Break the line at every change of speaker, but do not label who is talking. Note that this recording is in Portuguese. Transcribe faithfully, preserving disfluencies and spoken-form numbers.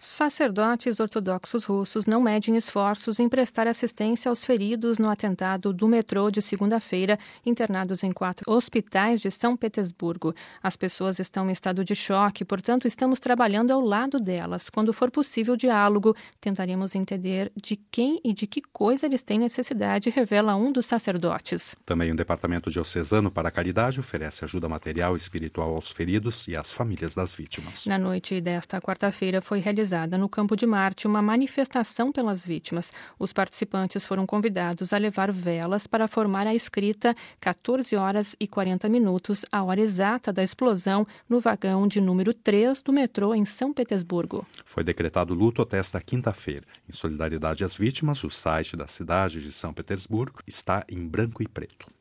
Sacerdotes ortodoxos russos não medem esforços em prestar assistência aos feridos no atentado do metrô de segunda-feira, internados em quatro hospitais de São Petersburgo. As pessoas estão em estado de choque, portanto, estamos trabalhando ao lado delas. Quando for possível diálogo, tentaremos entender de quem e de que coisa eles têm necessidade, revela um dos sacerdotes.
Também o Departamento Diocesano para a Caridade oferece ajuda material e espiritual aos feridos e às famílias das vítimas.
Na noite desta quarta-feira foi realizada no Campo de Marte uma manifestação pelas vítimas. Os participantes foram convidados a levar velas para formar a escrita quatorze horas e quarenta minutos, a hora exata da explosão no vagão de número três do metrô em São Petersburgo.
Foi decretado luto até esta quinta-feira. Em solidariedade às vítimas, o site da cidade de São Petersburgo está em branco e preto.